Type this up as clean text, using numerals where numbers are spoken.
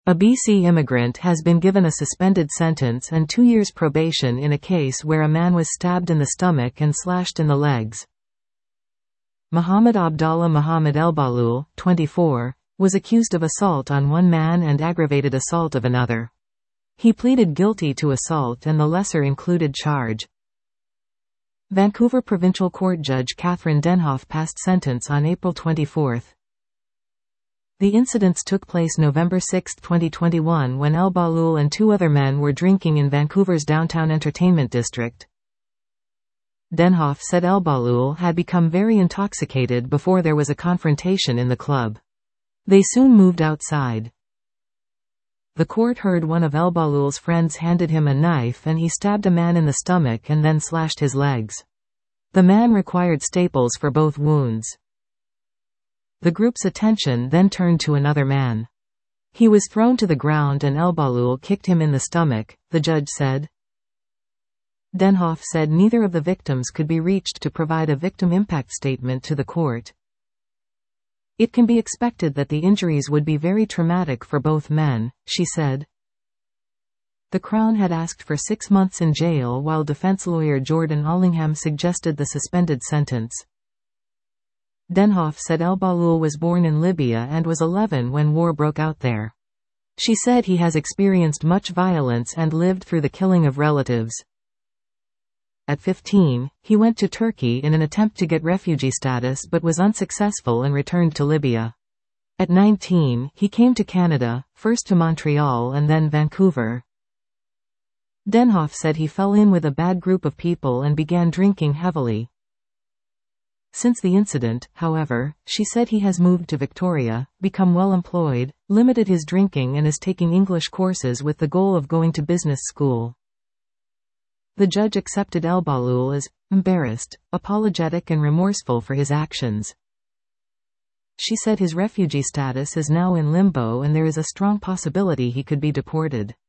A BC immigrant has been given a suspended sentence and 2 years probation in a case where a man was stabbed in the stomach and slashed in the legs. Muhammad Abdallah Muhammad El-Bahlul, 24, was accused of assault on one man and aggravated assault of another. He pleaded guilty to assault and the lesser included charge. Vancouver Provincial Court Judge Catherine Denhoff passed sentence on April 24. The incidents took place November 6, 2021 when El-Bahlul and 2 other men were drinking in Vancouver's downtown entertainment district. Denhoff said El-Bahlul had become very intoxicated before there was a confrontation in the club. They soon moved outside. The court heard one of El-Bahlul's friends handed him a knife and he stabbed a man in the stomach and then slashed his legs. The man required staples for both wounds. The group's attention then turned to another man. He was thrown to the ground and El-Bahlul kicked him in the stomach, the judge said. Denhoff said neither of the victims could be reached to provide a victim impact statement to the court. It can be expected that the injuries would be very traumatic for both men, she said. The Crown had asked for 6 months in jail while defense lawyer Jordan Allingham suggested the suspended sentence. Denhoff said El-Bahlul was born in Libya and was 11 when war broke out there. She said he has experienced much violence and lived through the killing of relatives. At 15, he went to Turkey in an attempt to get refugee status but was unsuccessful and returned to Libya. At 19, he came to Canada, first to Montreal and then Vancouver. Denhoff said he fell in with a bad group of people and began drinking heavily. Since the incident, however, she said he has moved to Victoria, become well employed, limited his drinking and is taking English courses with the goal of going to business school. The judge accepted El-Bahlul as embarrassed, apologetic and remorseful for his actions. She said his refugee status is now in limbo and there is a strong possibility he could be deported.